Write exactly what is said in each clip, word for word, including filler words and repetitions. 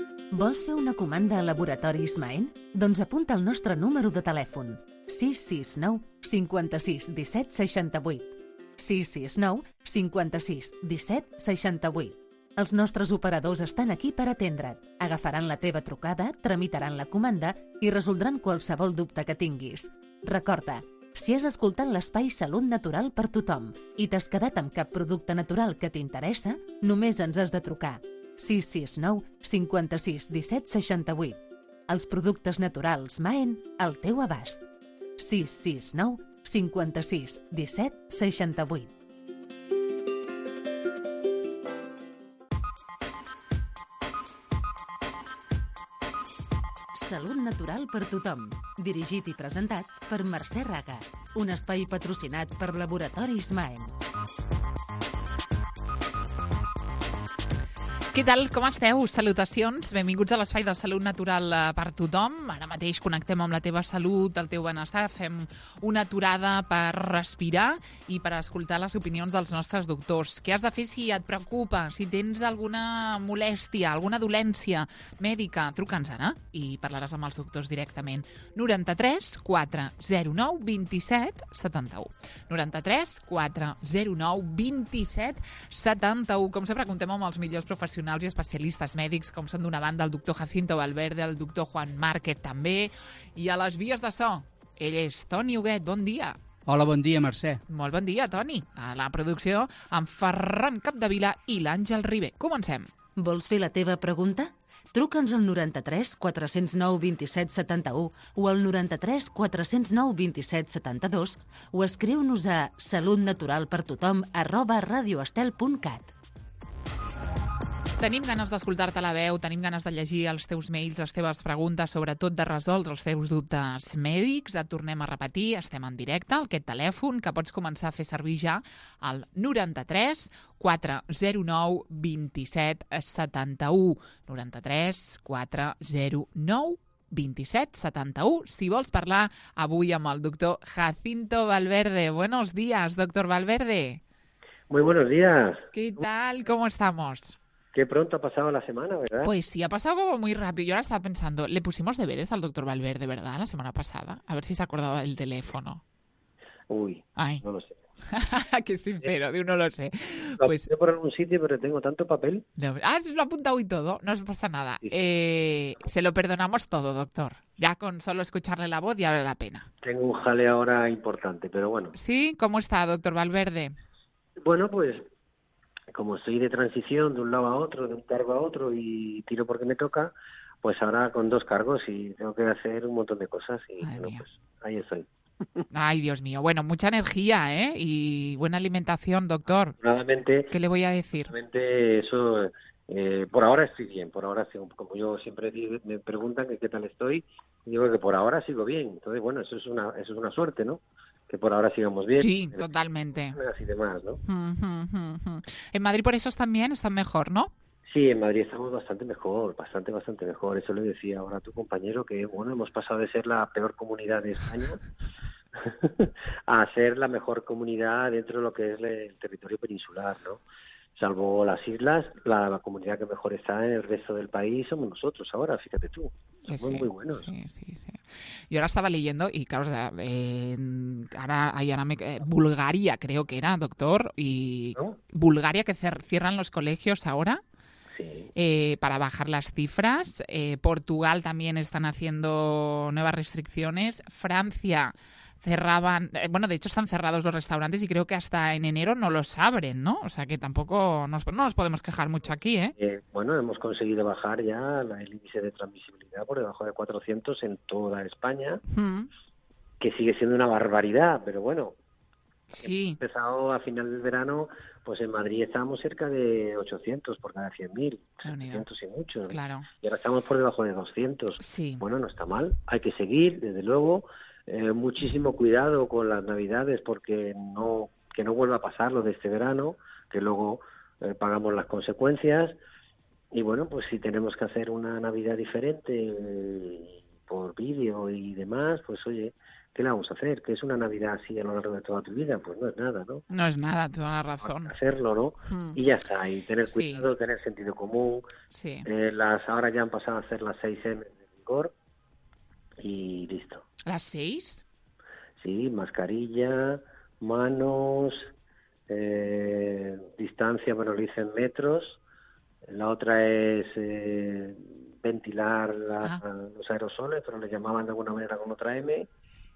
Vols fer una comanda a Laboratoris Maen? Doncs apunta el nostre número de telèfon: sis sis nou cinquanta-sis disset seixanta-vuit. sis sis nou cinquanta-sis disset seixanta-vuit. Els nostres operadors estan aquí per atendre't. Agafaran la teva trucada, tramitaran la comanda i resoldran qualsevol dubte que tinguis. Recorda, si has escoltat l'espai Salut Natural per tothom i t'has quedat amb cap producte natural que t'interessa, només ens has de trucar. sis sis nou cinquanta-sis disset seixanta-vuit. Els productes naturals Maen al teu abast. sis sis nou cinquanta-sis disset seixanta-vuit. Salut Natural per tothom. Dirigit i presentat per Mercè Raga. Un espai patrocinat per Laboratoris Maen. Què tal? Com esteu? Salutacions. Benvinguts a l'espai de Salut Natural per tothom. Ara mateix connectem amb la teva salut, el teu benestar. Fem una aturada per respirar i per escoltar les opinions dels nostres doctors. Què has de fer si et preocupa? Si tens alguna molèstia, alguna dolència mèdica, truca'ns ara i parlaràs amb els doctors directament. noranta-tres quatre zero nou vint-i-set setanta-u. noranta-tres quatre zero nou vint-i-set setanta-u. Com sempre, contem amb els millors professionals i especialistes mèdics, com són d'una banda el doctor Jacinto Valverde, el doctor Juan Márquez també, i a les vies de so, ell és Toni Huguet. Bon dia. Hola, bon dia, Mercè. Molt bon dia, Toni. A la producció, amb Ferran Capdevila i l'Àngel Ribé. Comencem. Vols fer la teva pregunta? Truca'ns al noranta-tres quatre zero nou vint-i-set setanta-u o al noranta-tres quatre zero nou vint-i-set setanta-dos o escriu-nos a salutnaturalpertothom arroba radioestel punt cat. Tenim ganes d'escoltar-te la veu, tenim ganes de llegir els teus mails, les teves preguntes, sobretot de resoldre els teus dubtes mèdics. Et tornem a repetir, estem en directe, aquest telèfon que pots començar a fer servir ja al noranta-tres quatre zero nou vint-i-set setanta-u. noranta-tres quatre zero nou vint-i-set setanta-u. Si vols parlar avui amb el doctor Jacinto Valverde. Buenos días, doctor Valverde. Muy buenos días. ¿Qué tal? ¿Cómo estamos? Qué pronto ha pasado la semana, ¿verdad? Pues sí, ha pasado como muy rápido. Yo ahora estaba pensando, le pusimos deberes al doctor Valverde, ¿verdad? La semana pasada. A ver si se acordaba del teléfono. Uy, Ay. no lo sé. Qué sincero, de uno lo sé. Lo Pues apunté por algún sitio, pero tengo tanto papel. no, ah, se lo ha apuntado y todo, no os pasa nada. Sí. Eh, se lo perdonamos todo, doctor. Ya con solo escucharle la voz ya vale la pena. Tengo un jale ahora importante, pero bueno. ¿Sí? ¿Cómo está, doctor Valverde? Bueno, pues como estoy de transición de un lado a otro, de un cargo a otro y tiro porque me toca, pues ahora con dos cargos y tengo que hacer un montón de cosas y Ay, bueno, mía. pues ahí estoy. Ay, Dios mío. Bueno, mucha energía, ¿eh? Y buena alimentación, doctor. Afortunadamente, ¿Qué le voy a decir? afortunadamente eso, eh, por ahora estoy bien, por ahora sigo, como yo siempre digo, me preguntan que qué tal estoy, y digo que por ahora sigo bien. Entonces, bueno, eso es una, eso es una suerte, ¿no? Que por ahora sigamos bien. Sí, totalmente. Así demás, ¿no? Mm, mm, mm, mm. En Madrid por eso también están mejor, ¿no? Sí, en Madrid estamos bastante mejor, bastante, bastante mejor. Eso le decía ahora a tu compañero que, bueno, hemos pasado de ser la peor comunidad de España a ser la mejor comunidad dentro de lo que es el territorio peninsular, ¿no? Salvo las islas, la, la comunidad que mejor está en el resto del país somos nosotros ahora, fíjate tú. Somos Sí, muy buenos. Sí, sí, sí. Yo ahora estaba leyendo y claro, o sea, eh, ahora, ay, ahora me, eh, Bulgaria creo que era, doctor, y ¿No? Bulgaria que cer- cierran los colegios ahora. Sí. Eh, para bajar las cifras. Eh, Portugal también están haciendo nuevas restricciones. Francia cerraban, eh, bueno, de hecho están cerrados los restaurantes y creo que hasta en enero no los abren, ¿no? O sea que tampoco nos, no nos podemos quejar mucho aquí, ¿eh? Eh, bueno, hemos conseguido bajar ya la- el índice de transmisibilidad por debajo de cuatrocientos en toda España, Mm, que sigue siendo una barbaridad, pero bueno, sí, empezado a final del verano, pues en Madrid estábamos cerca de ochocientos por cada cien mil, Qué unidad. setecientos y mucho. claro. Y ahora estamos por debajo de doscientos. Sí. Bueno, no está mal, hay que seguir, desde luego. Eh, muchísimo cuidado con las Navidades porque no que no vuelva a pasar lo de este verano, que luego eh, pagamos las consecuencias. Y bueno, pues si tenemos que hacer una Navidad diferente eh, por vídeo y demás, pues oye, ¿qué le vamos a hacer? ¿Qué es una Navidad así a lo largo de toda tu vida? Pues no es nada, ¿no? No es nada, toda la razón. Hacerlo, ¿no? Mm. Y ya está, y tener cuidado, sí. tener sentido común. Sí. Eh, las ahora ya han pasado a hacer las seis eme de rigor y listo. ¿Las seis? Sí, mascarilla, manos, eh, distancia, bueno, lo dicen metros. La otra es eh, ventilar la, ah. los aerosoles, pero le llamaban de alguna manera con otra M.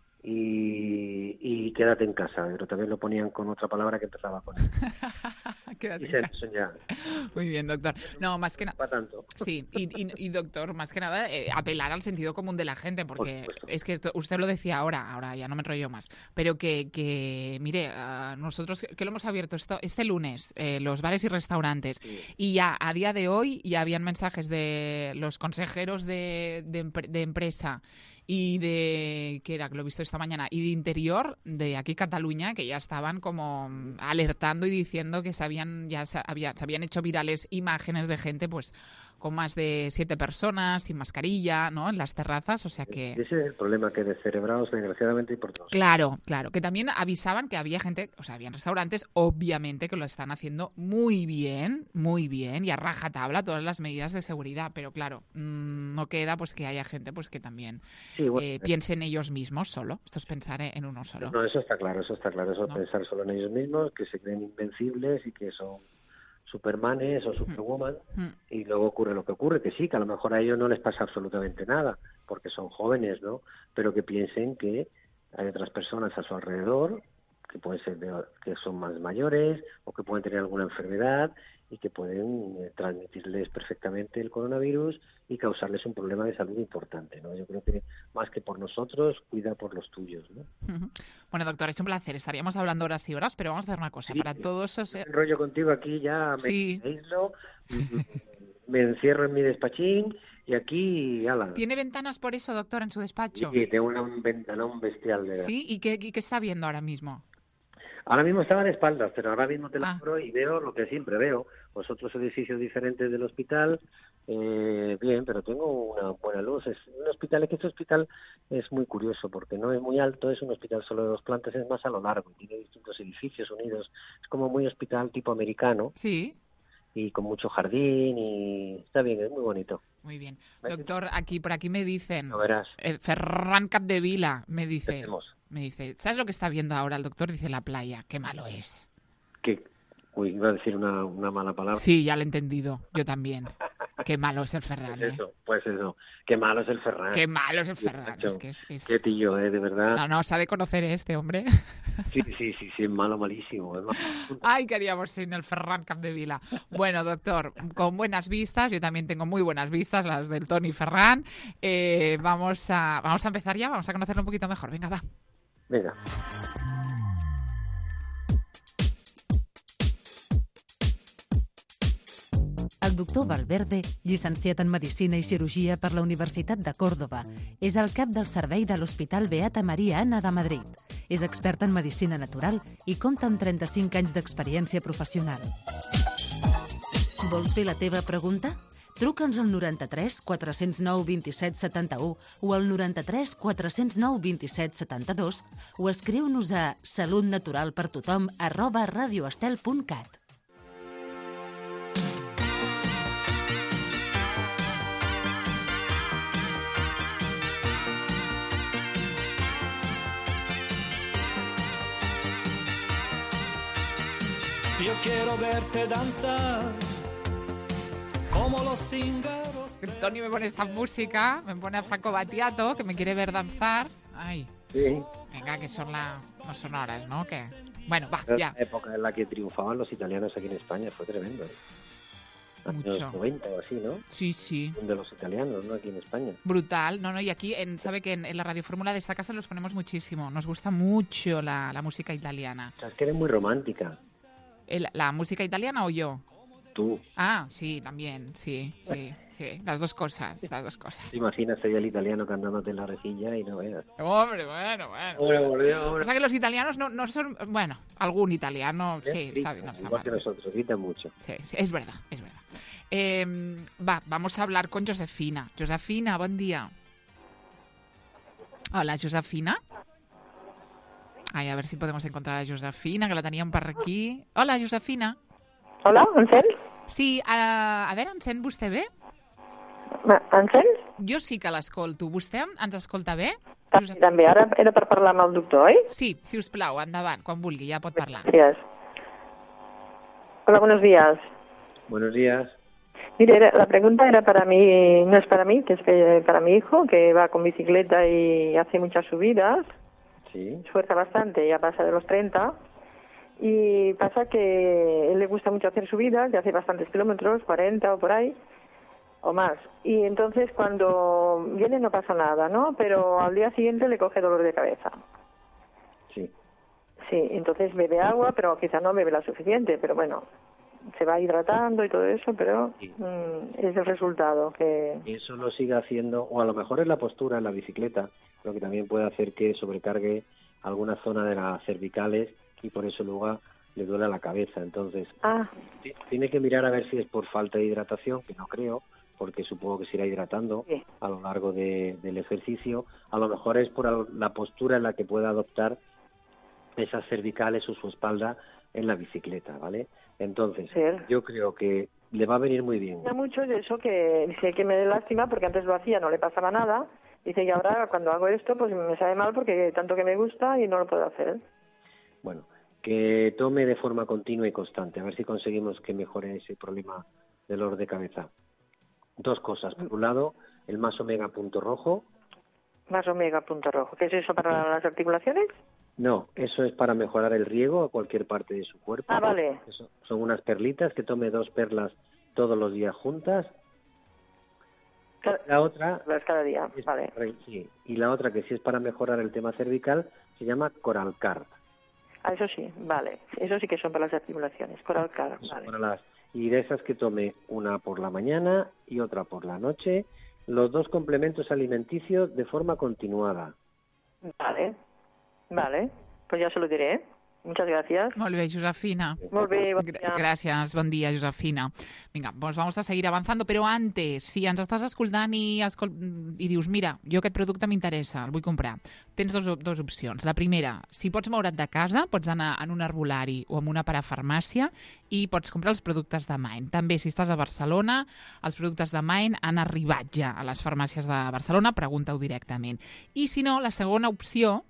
Y, y quédate en casa, pero también lo ponían con otra palabra que empezaba con él. Quédate y en casa. Ya. Muy bien, doctor. No, más que nada. Para tanto. Sí, y, y, y doctor, más que nada, eh, apelar al sentido común de la gente, porque Por es que esto, usted lo decía ahora, ahora ya no me enrollo más, pero que, que mire, uh, nosotros que lo hemos abierto esto, este lunes, eh, los bares y restaurantes, sí. y ya a día de hoy ya habían mensajes de los consejeros de, de, de empresa y de, que era, que lo he visto esta mañana, y de Interior, de aquí Cataluña, que ya estaban como alertando y diciendo que se habían, ya se, había, se habían hecho virales imágenes de gente pues con más de siete personas, sin mascarilla, ¿no?, en las terrazas, o sea que... Ese es el problema, que descerebrados, desgraciadamente, y por todos. Claro, claro, que también avisaban que había gente, o sea, habían restaurantes, obviamente, que lo están haciendo muy bien, muy bien, y a rajatabla todas las medidas de seguridad, pero claro, mmm, no queda pues que haya gente pues que también sí, bueno, eh, piense en ellos mismos solo, esto es pensar en uno solo. No, eso está claro, eso está claro, eso es ¿no? pensar solo en ellos mismos, que se creen invencibles y que son supermanes o superwoman, mm. y luego ocurre lo que ocurre, que sí, que a lo mejor a ellos no les pasa absolutamente nada, porque son jóvenes, ¿no? Pero que piensen que hay otras personas a su alrededor, que pueden ser de, que son más mayores, o que pueden tener alguna enfermedad, y que pueden eh, transmitirles perfectamente el coronavirus y causarles un problema de salud importante, ¿no? Yo creo que más que por nosotros, cuida por los tuyos, ¿no? Uh-huh. Bueno, doctor, es un placer. Estaríamos hablando horas y horas, pero vamos a hacer una cosa. Sí, para todos esos... Me enrollo contigo aquí, ya me sí. aíslo, me encierro en mi despachín y aquí... Ala. ¿Tiene ventanas por eso, doctor, en su despacho? Sí, tengo una, un ventanón bestial. De ¿Sí? ¿Y qué, qué está viendo ahora mismo? Ahora mismo estaba de espaldas, pero ahora mismo te la abro ah. y veo lo que siempre veo. Pues otros edificios diferentes del hospital, eh, bien, pero tengo una buena luz. Es un hospital, es que este hospital es muy curioso porque no es muy alto, es un hospital solo de dos plantas, es más a lo largo, tiene distintos edificios unidos. Es como muy hospital tipo americano. Sí. Y con mucho jardín y está bien, es muy bonito. Muy bien. Doctor, aquí por aquí me dicen, no verás. Eh, Ferran Capdevila me dice... Me dice, ¿sabes lo que está viendo ahora el doctor? Dice, la playa. Qué malo es. ¿Qué? Uy, iba a decir una, una mala palabra. Sí, ya lo he entendido. Yo también. Qué malo es el Ferran, Pues eso, ¿eh? pues eso. Qué malo es el Ferran. Qué malo es el Ferran. Es que es, es... Qué tío, ¿eh? De verdad. No, no, se ha de conocer este hombre. Sí, sí, sí, sí, es malo, malísimo. Es malo. Ay, ¿qué haríamos sin el Ferran Capdevila? Bueno, doctor, con buenas vistas, yo también tengo muy buenas vistas, las del Toni Ferran. Eh, vamos, a, vamos a empezar ya, vamos a conocerlo un poquito mejor. Venga, va. Vinga. El doctor Valverde, llicenciat en Medicina i Cirurgia per la Universitat de Còrdova, és el cap del servei de l'Hospital Beata Maria Anna de Madrid. És expert en medicina natural i compta amb trenta-cinc anys d'experiència professional. Vols fer la teva pregunta? Truca'ns al noranta-tres quatre zero nou vint-i-set setanta-u o al noranta-tres quatre zero nou vint-i-set setanta-dos o escriu-nos a salutnaturalpertothom arroba radioestel punt cat. Yo quiero verte danzar como los cíngaros. Toni me pone esta música, me pone a Franco Battiato, que me quiere ver danzar. Ay, sí. Venga, que son las no son horas, ¿no? Que bueno, va, Era ya. la época en la que triunfaban los italianos aquí en España, fue tremendo. Mucho. Años noventa o así, ¿no? Sí, sí. De los italianos, ¿no? Aquí en España. Brutal, no, no, y aquí en, sabe que en, en la radiofórmula de esta casa los ponemos muchísimo. Nos gusta mucho la, la música italiana. O sea, es que eres muy romántica. El, ¿La música italiana o yo? Tú. Ah, sí, también, sí, sí, sí. Las dos cosas, las dos cosas. ¿Te imaginas ahí el italiano cantándote en la rejilla y no veas? Hombre, bueno, bueno. Hombre, por Dios, hombre. O sea que los italianos no, no son... Bueno, algún italiano, sí, Sí, está bien, no está igual mal. que nosotros, gritan mucho. Sí, sí, es verdad, es verdad. Eh, va, vamos a hablar con Josefina. Josefina, buen día. Hola, Josefina. Ai, a ver si podemos encontrar a Josefina, que la teníem per aquí. Hola, Josefina. Hola, em sents? Sí, a, a veure, em sent vostè bé? Em sents? Jo sí que l'escolto. Vostè ens escolta bé? Sí, també. Ara era per parlar amb el doctor, oi? Sí, si us plau, endavant, quan vulgui, ja pot parlar. Gràcies. Hola, buenos días. Buenos días. Mire, era- la pregunta era para mí, no es para mí, que es que para mi hijo, que va con bicicleta y hace muchas subidas, Sí. esfuerza bastante, ya pasa de los treinta, y pasa que él le gusta mucho hacer subidas, ya hace bastantes kilómetros, cuarenta o por ahí, o más. Y entonces cuando viene no pasa nada, ¿no? Pero al día siguiente le coge dolor de cabeza. Sí. Sí, entonces bebe agua, pero quizá no bebe la suficiente, pero bueno, se va hidratando y todo eso, pero Sí. mm, es el resultado que... Y eso lo sigue haciendo, o a lo mejor es la postura en la bicicleta, lo que también puede hacer que sobrecargue alguna zona de las cervicales y por eso luego le duele la cabeza. Entonces, Ah, ti- tiene que mirar a ver si es por falta de hidratación, que no creo, porque supongo que se irá hidratando sí. a lo largo de- del ejercicio. A lo mejor es por al- la postura en la que pueda adoptar esas cervicales o su espalda en la bicicleta, ¿vale? Entonces, Sí. yo creo que le va a venir muy bien. Ya mucho de eso que dice que me dé lástima porque antes lo hacía, no le pasaba nada. Dice, y ahora cuando hago esto, pues me sabe mal porque tanto que me gusta y no lo puedo hacer. Bueno, que tome de forma continua y constante, a ver si conseguimos que mejore ese problema del dolor de cabeza. Dos cosas. Por un lado, el más omega punto rojo. Más omega punto rojo. ¿Qué es eso para las articulaciones? No, eso es para mejorar el riego a cualquier parte de su cuerpo. Ah, vale. Eso son unas perlitas, que tome dos perlas todos los días juntas. Cada, La otra, cada día, es- vale. sí, y la otra que sí es para mejorar el tema cervical, se llama Coralcar. Ah, eso sí, vale. Eso sí que son para las articulaciones. Coral Car, Eso vale. para las- y de esas que tome una por la mañana y otra por la noche, los dos complementos alimenticios de forma continuada. Vale, vale. Pues ya se lo diré. Muchas gracias. Molt bé, Josefina. Molt bé, bon Gra- dia. Gràcies, bon dia, Josefina. Vinga, doncs vamos a seguir avançant, però antes, si ens estàs escoltant i, escol i dius, mira, jo aquest producte m'interessa, el vull comprar, tens dos, op- dos opcions. La primera, si pots moure't de casa, pots anar en un herbolari o en una parafarmàcia i pots comprar els productes de Mind. També, si estàs a Barcelona, els productes de Mind han arribat ja a les farmàcies de Barcelona, pregunta-ho directament. I si no, la segona opció,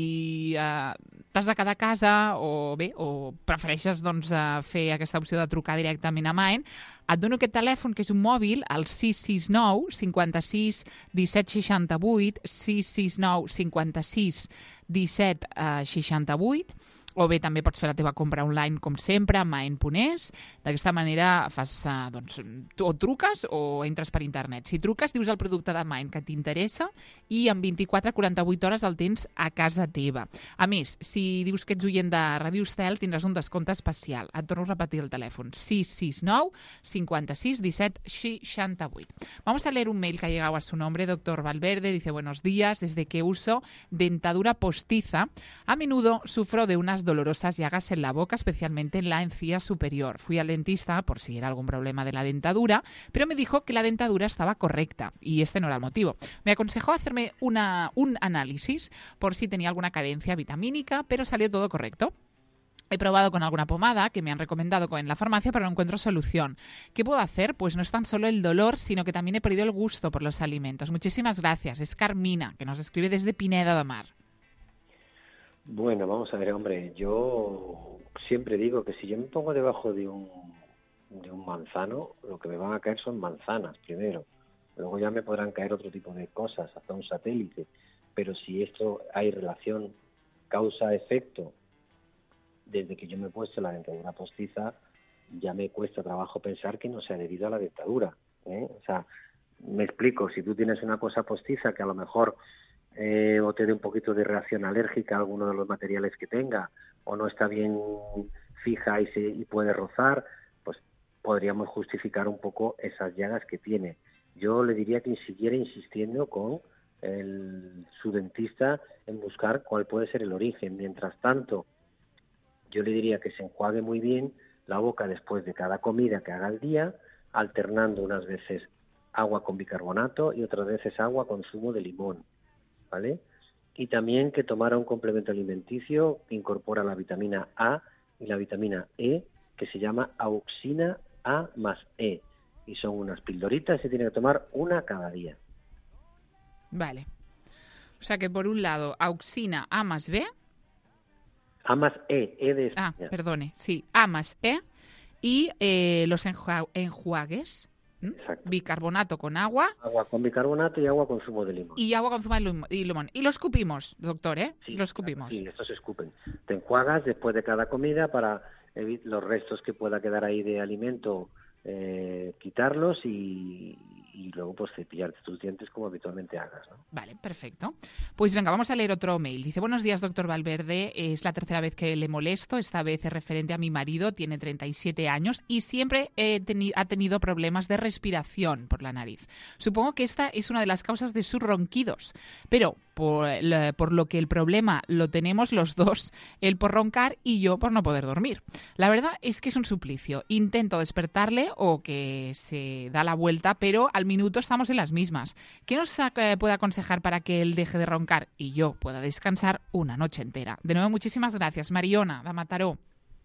si eh, t'has de quedar a casa o bé, o prefereixes doncs, eh, fer aquesta opció de trucar directament a Mind, et dono aquest telèfon, que és un mòbil, el sis sis nou cinquanta-sis disset seixanta-vuit, sis sis nou cinquanta-sis disset seixanta-vuit, o bé també pots fer la teva compra online, com sempre, a mind punt es. D'aquesta manera fas, eh, doncs, tu o truques o entres per internet. Si truques, dius el producte de Mind que t'interessa i en vint-i-quatre a quaranta-vuit hores el tens a casa teva. A més, si dius que ets oient de Ràdio Estel, tindràs un descompte especial. Et torno a repetir el telèfon, sis sis nou cinquanta-sis disset seixanta-vuit. Vamos a leer un mail que ha llegado a su nombre, doctor Valverde. Dice, buenos días, desde que uso dentadura postiza, a menudo sufro de unas dolorosas llagas en la boca, especialmente en la encía superior. Fui al dentista por si era algún problema de la dentadura, pero me dijo que la dentadura estaba correcta y este no era el motivo. Me aconsejó hacerme una, un análisis por si tenía alguna carencia vitamínica, pero salió todo correcto. He probado con alguna pomada que me han recomendado en la farmacia, pero no encuentro solución. ¿Qué puedo hacer? Pues no es tan solo el dolor, sino que también he perdido el gusto por los alimentos. Muchísimas gracias. Es Carmina, que nos escribe desde Pineda de Mar. Bueno, vamos a ver, hombre, yo siempre digo que si yo me pongo debajo de un, de un manzano, lo que me van a caer son manzanas primero. Luego ya me podrán caer otro tipo de cosas, hasta un satélite. Pero si esto hay relación causa-efecto, desde que yo me he puesto la dentadura postiza, ya me cuesta trabajo pensar que no sea debido a la dentadura, ¿eh? O sea, me explico, si tú tienes una cosa postiza que a lo mejor eh, o te dé un poquito de reacción alérgica a alguno de los materiales que tenga, o no está bien fija y, se, y puede rozar, pues podríamos justificar un poco esas llagas que tiene. Yo le diría que siguiera insistiendo con el, su dentista en buscar cuál puede ser el origen. Mientras tanto, yo le diría que se enjuague muy bien la boca después de cada comida que haga al día, alternando unas veces agua con bicarbonato y otras veces agua con zumo de limón, ¿vale? y también que tomara un complemento alimenticio que incorpora la vitamina A y la vitamina E, que se llama Auxina A más E, y son unas pildoritas, se tiene que tomar una cada día. Vale. O sea que por un lado, Auxina A más B. A más E, E de España. Ah, perdone, sí, A más E. Y eh, los enjua- enjuagues, ¿m? Exacto. Bicarbonato con agua. Agua con bicarbonato y agua con zumo de limón. Y agua con zumo de lim- y limón. Y lo escupimos, doctor, ¿eh? Sí, lo escupimos. Sí, estos se escupen. Te enjuagas después de cada comida para evitar los restos que pueda quedar ahí de alimento, eh, quitarlos y, y luego pues cepillarte tus dientes como habitualmente hagas, ¿no? Vale, perfecto. Pues venga, vamos a leer otro mail. Dice, buenos días, doctor Valverde. Es la tercera vez que le molesto. Esta vez es referente a mi marido, tiene treinta y siete años y siempre eh, teni- ha tenido problemas de respiración por la nariz. Supongo que esta es una de las causas de sus ronquidos. Pero por, el- por lo que el problema lo tenemos los dos, él por roncar y yo por no poder dormir. La verdad es que es un suplicio. Intento despertarle o que se da la vuelta, pero al minuto estamos en las mismas. ¿Qué nos eh, puede aconsejar para que él deje de roncar y yo pueda descansar una noche entera? De nuevo, muchísimas gracias. Mariona, de Mataró.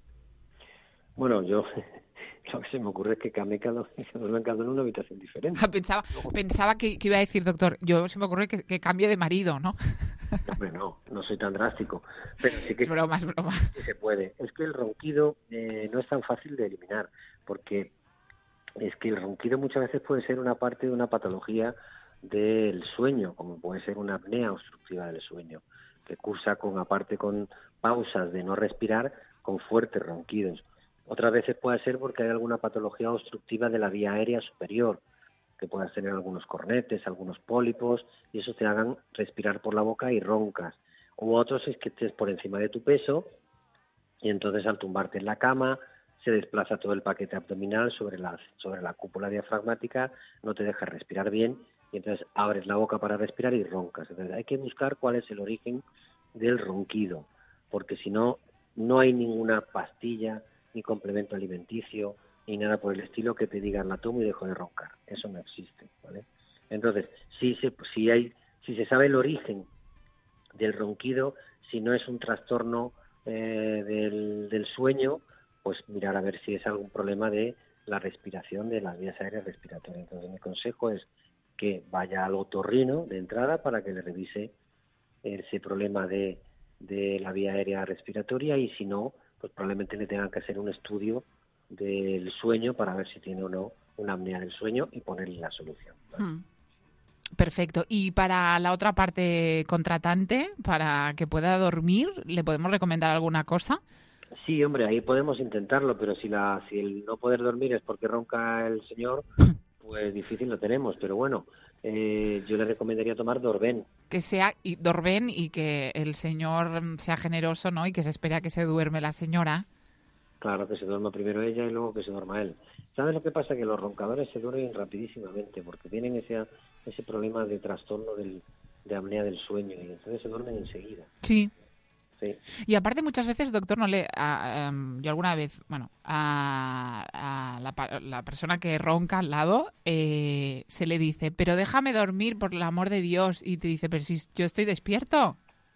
Bueno, yo lo que se me ocurre es que cambie cada duermen cada uno en una habitación diferente. Pensaba, pensaba que, que iba a decir, doctor, yo se me ocurre que, que cambie de marido, ¿no? Hombre, no, no soy tan drástico, pero sí que Es broma, es broma. sí se puede. Es que el ronquido eh, no es tan fácil de eliminar, porque es que el ronquido muchas veces puede ser una parte de una patología del sueño, como puede ser una apnea obstructiva del sueño, que cursa con, aparte con pausas de no respirar, con fuertes ronquidos. Otras veces puede ser porque hay alguna patología obstructiva de la vía aérea superior, que puedas tener algunos cornetes, algunos pólipos, y eso te hagan respirar por la boca y roncas. O otros es que estés por encima de tu peso, y entonces al tumbarte en la cama, se desplaza todo el paquete abdominal sobre la, sobre la cúpula diafragmática, no te deja respirar bien, y entonces abres la boca para respirar y roncas. Entonces hay que buscar cuál es el origen del ronquido, porque si no, no hay ninguna pastilla, ni complemento alimenticio, ni nada por el estilo que te digan la tomo y dejo de roncar. Eso no existe, ¿vale? Entonces, si se, si hay, si se sabe el origen del ronquido, si no es un trastorno eh, del, del sueño, pues mirar a ver si es algún problema de la respiración, de las vías aéreas respiratorias. Entonces, mi consejo es que vaya al otorrino de entrada para que le revise ese problema de, de la vía aérea respiratoria, y si no, pues probablemente le tengan que hacer un estudio del sueño para ver si tiene o no una apnea del sueño y ponerle la solución, ¿vale? Hmm. Perfecto. Y para la otra parte contratante, para que pueda dormir, ¿le podemos recomendar alguna cosa? Sí, hombre, ahí podemos intentarlo, pero si la si el no poder dormir es porque ronca el señor, pues difícil lo tenemos. Pero bueno, eh, yo le recomendaría tomar Dorben. Que sea y Dorben y que el señor sea generoso, ¿no? Y que se espere a que se duerme la señora. Claro, que se duerma primero ella y luego que se duerma él. ¿Sabes lo que pasa? Que los roncadores se duermen rapidísimamente porque tienen ese, ese problema de trastorno del, de apnea del sueño, y entonces se duermen enseguida. Sí. Sí. Y aparte muchas veces, doctor, no le, a, um, yo alguna vez, bueno, a, a la, la persona que ronca al lado eh, se le dice, pero déjame dormir por el amor de Dios, y te dice, pero si yo estoy despierto.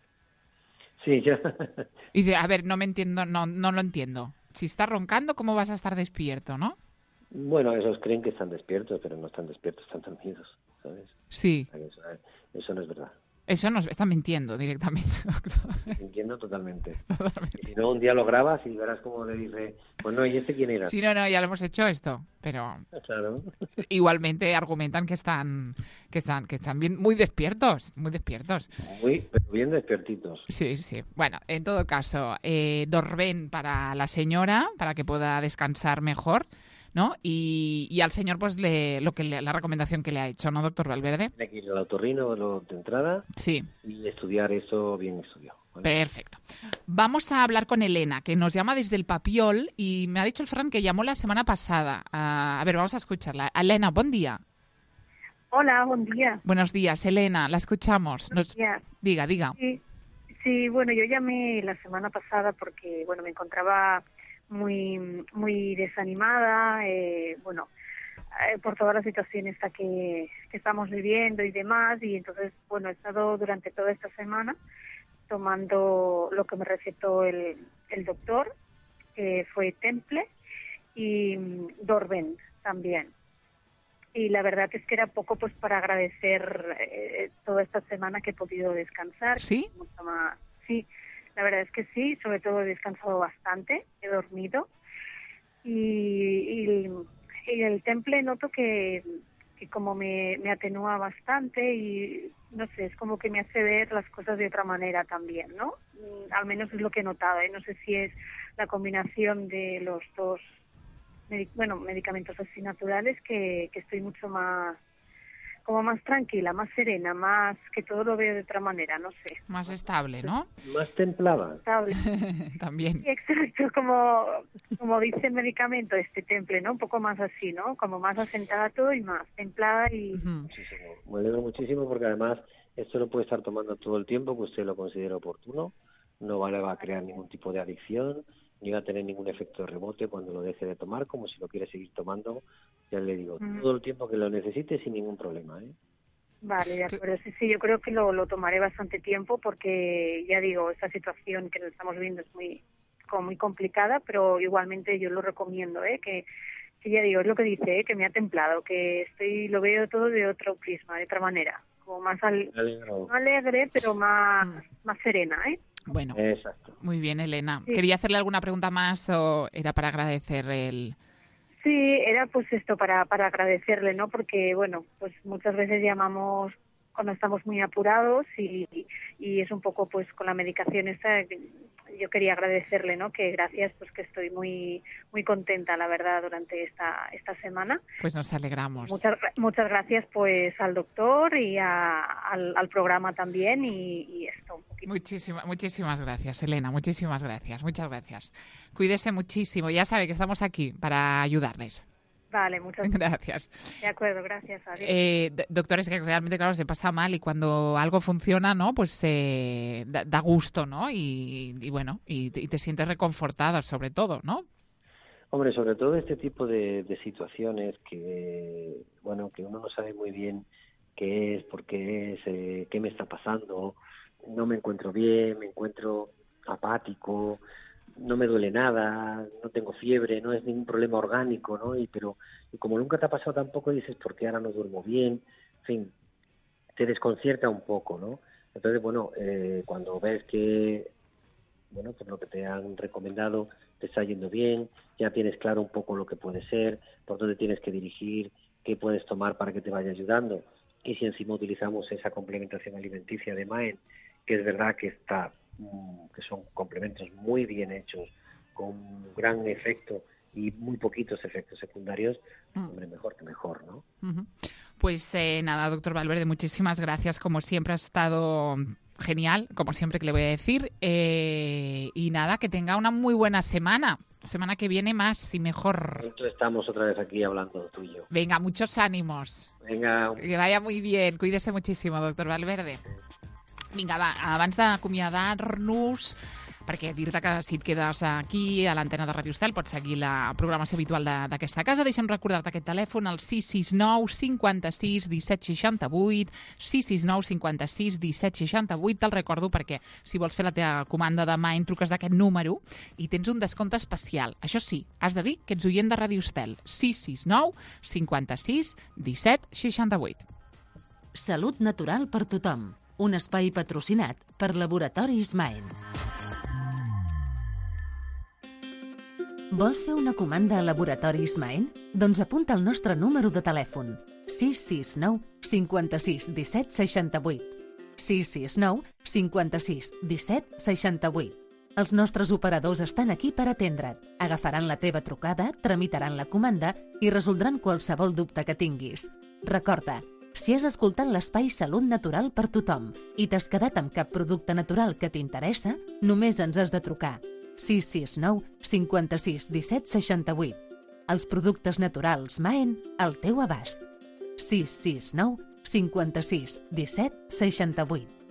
Sí, ya. Y dice, a ver, no me entiendo, no, no lo entiendo. Si estás roncando, ¿cómo vas a estar despierto, no? Bueno, esos creen que están despiertos, pero no están despiertos, están dormidos, ¿sabes? Sí. Eso, eso no es verdad. Eso nos está mintiendo directamente, doctor. Entiendo totalmente. Totalmente. Y si no, un día lo grabas y verás cómo le dice, pues no, ¿y este quién era? Sí, no, no, ya lo hemos hecho esto, pero Claro. igualmente argumentan que están, que están, que están bien, muy despiertos, muy despiertos. Muy, pero bien despiertitos. Sí, sí. Bueno, en todo caso, eh, Dorben para la señora, para que pueda descansar mejor, ¿no? Y, y al señor, pues, le, lo que le, la recomendación que le ha hecho, ¿no, doctor Valverde? Tiene que ir al otorrino lo de entrada Sí. y estudiar eso bien estudiado, ¿vale? Perfecto. Vamos a hablar con Elena, que nos llama desde el Papiol y me ha dicho el Ferran que llamó la semana pasada. Uh, a ver, vamos a escucharla. Elena, buen día. Hola, buen día. Buenos días, Elena, la escuchamos. Buenos Nos... días. Diga, diga. Sí, sí, bueno, yo llamé la semana pasada porque, bueno, me encontraba muy muy desanimada, eh, bueno, eh, por toda la situación esta que, que estamos viviendo y demás, y entonces, bueno, he estado durante toda esta semana tomando lo que me recetó el, el doctor, que fue Temple, y mm, Dorben también. Y la verdad es que era poco pues para agradecer eh, toda esta semana que he podido descansar. ¿Sí? Mucho más. Sí, la verdad es que sí, sobre todo he descansado bastante, he dormido. Y, y, y el Temple noto que, que como me, me atenúa bastante y no sé, es como que me hace ver las cosas de otra manera también, ¿no? Al menos es lo que he notado, ¿eh? No sé si es la combinación de los dos bueno, medicamentos así naturales, que, que estoy mucho más, como más tranquila, más serena, más que todo lo veo de otra manera, no sé. Más estable, ¿no? Más templada. Estable. También. Sí, exacto, como, como dice el medicamento, este Temple, ¿no? Un poco más así, ¿no? Como más asentada todo y más templada y... Ujú. Muchísimo. Me alegro muchísimo porque además esto lo puede estar tomando todo el tiempo que usted lo considere oportuno, no va a crear ningún tipo de adicción, ni va a tener ningún efecto de rebote cuando lo deje de tomar, como si lo quiere seguir tomando, ya le digo, Mm. todo el tiempo que lo necesite sin ningún problema, ¿eh? Vale, de acuerdo. Sí, sí, yo creo que lo, lo tomaré bastante tiempo porque, ya digo, esta situación que nos estamos viendo es muy como muy complicada, pero igualmente yo lo recomiendo, ¿eh? Que, que ya digo, es lo que dice, ¿eh? Que me ha templado, que estoy lo veo todo de otro prisma, de otra manera, como más al, Me alegro. no alegre, pero más, más serena, ¿eh? Bueno, Exacto. muy bien, Elena. Sí. ¿Quería hacerle alguna pregunta más o era para agradecer el...? Sí, era pues esto para, para agradecerle, ¿no? Porque, bueno, pues muchas veces llamamos cuando estamos muy apurados y, y es un poco pues con la medicación esta, yo quería agradecerle, ¿no? Que gracias, pues que estoy muy muy contenta, la verdad, durante esta esta semana. Pues nos alegramos. Muchas muchas gracias pues al doctor y a, al, al programa también y, y esto un poquito. Muchísimas, muchísimas gracias, Elena. Muchísimas gracias. Muchas gracias. Cuídese muchísimo. Ya sabe que estamos aquí para ayudarles. Vale, muchas Gracias. De acuerdo, gracias. Adiós. Eh, d- doctor, es que realmente, claro, se pasa mal y cuando algo funciona, ¿no? Pues eh, da, da gusto, ¿no? Y, y bueno, y, te- y te sientes reconfortada, sobre todo, ¿no? Hombre, sobre todo este tipo de, de situaciones que, bueno, que uno no sabe muy bien qué es, por qué es, eh, qué me está pasando, no me encuentro bien, me encuentro apático, no me duele nada, no tengo fiebre, no es ningún problema orgánico, ¿no? Y pero y como nunca te ha pasado tampoco dices, ¿por qué ahora no duermo bien? En fin, te desconcierta un poco, ¿no? Entonces, bueno, eh, cuando ves que, bueno, pues lo que te han recomendado te está yendo bien, ya tienes claro un poco lo que puede ser, por dónde tienes que dirigir, qué puedes tomar para que te vaya ayudando. Y si encima utilizamos esa complementación alimenticia de Maen, que es verdad que está que son complementos muy bien hechos, con gran efecto y muy poquitos efectos secundarios, Mm. hombre, mejor que mejor, ¿no? Ujú. Pues eh, nada, doctor Valverde, muchísimas gracias. Como siempre ha estado genial, como siempre que le voy a decir. Eh, y nada, que tenga una muy buena semana. Semana que viene más y mejor. Entonces estamos otra vez aquí hablando tú y yo. Venga, muchos ánimos. Venga, Que vaya muy bien. Cuídese muchísimo, doctor Valverde. Vinga, va, abans d'acomiadar-nos, perquè dir-te que si et quedes aquí a l'antena de Ràdio Estel pots seguir la programació habitual de- d'aquesta casa. Deixa'm recordar-te aquest telèfon, el sis sis nou cinquanta-sis disset seixanta-vuit, sis sis nou cinquanta-sis disset seixanta-vuit. Te'l recordo perquè si vols fer la teva comanda demà en truques d'aquest número i tens un descompte especial. Això sí, has de dir que ets oient de Ràdio Estel. sis sis nou cinquanta-sis disset seixanta-vuit. Salut natural per tothom. Un espai patrocinat per Laboratoris Maen. Vols fer una comanda a Laboratoris Maen? Doncs apunta el nostre número de telèfon. sis sis nou cinquanta-sis disset seixanta-vuit. sis sis nou cinquanta-sis disset seixanta-vuit. Els nostres operadors estan aquí per atendre't. Agafaran la teva trucada, tramitaran la comanda i resoldran qualsevol dubte que tinguis. Recorda, si has escoltat l'espai Salut Natural per tothom i t'has quedat amb cap producte natural que t'interessa, només ens has de trucar. sis sis nou cinquanta-sis disset seixanta-vuit. Els productes naturals Maen al teu abast. sis sis nou cinquanta-sis disset seixanta-vuit.